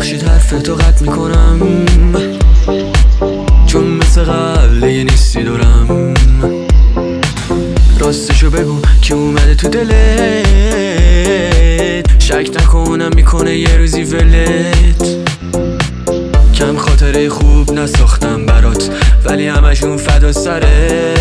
باشید حرفتو قطع میکنم، چون مثل قبل یه نیستی دورم. راستشو بگو که اومده تو دلت، شک نکنم میکنه یه روزی ولت. کم خاطره خوب نساختم برات، ولی همشون فدا سره.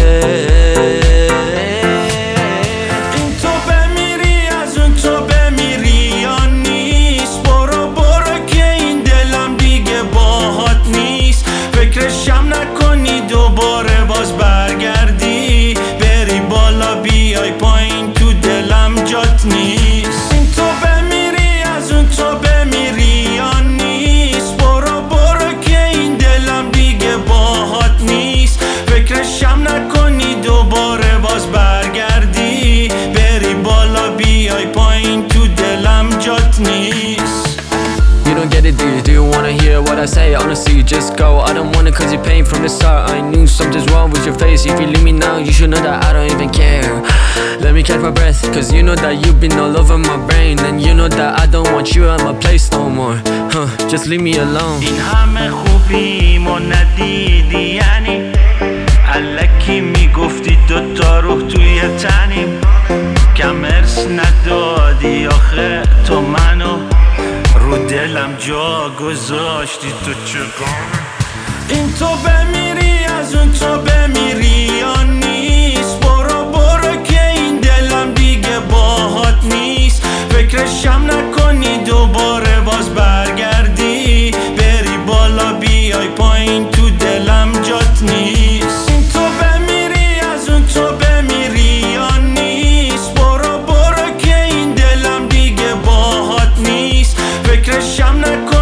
این تو بمیری از اون تو بمیری یا نیست، برو که این دلم دیگه باهات نیست. فکرشم نکنی دوباره باز برگردی، بری بالا بیای پایین تو دلم جات نیست. این تو بمیری از اون تو بمیری یا نیست، برو که این دلم دیگه باهات نیست. فکرشم نکنی دوباره باز برگردی، بری بالا بیای پایین تو دلم جات نیست. You don't get it, do you wanna hear what I say? Honestly, you just go. I don't want it cause you're paying from the start. I knew something's wrong with your face. If you leave me now, you should know that I don't even care. Let me catch my breath, cause you know that you've been all over my brain. And you know that I don't want you at my place no more. Just leave me alone. این همه خوبیم و ندیدی یعنی، الکی میگفتی دوتا روح توی تنیم. کم ارث ندادی آخه تو منو، رو دلم جا گذاشتی تو چگونه. این تو بمیری از اون تو بمیری یا نیست، برو که این دلم دیگه باهات نیست. فکرشم نکنی دوباره باز برگردی، بری بالا بیای پایین تو دلم جات نیست. این تو بمیری از اون تو بمیری یا نیست، برو که این دلم دیگه باهات نیست. فکرشم نکنی